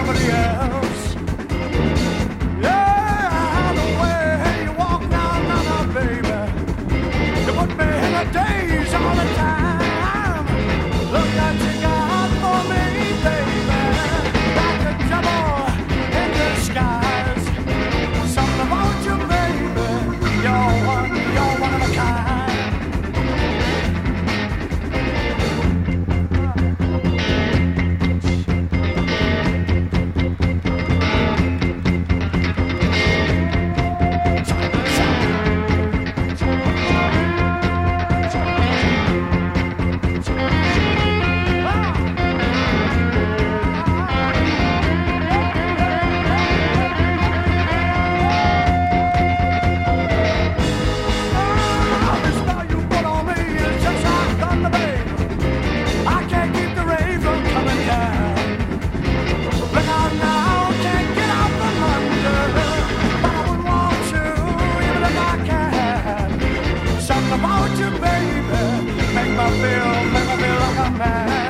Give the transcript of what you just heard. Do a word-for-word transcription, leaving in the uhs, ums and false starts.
somebody else. Yeah, the way you walk now, now, now, baby, you put me in a daze all the time. Look what you got for me, baby, like a devil in disguise. Something about you, baby, you're one, you're one of a kind. About you, baby, make me feel, make me feel like a man.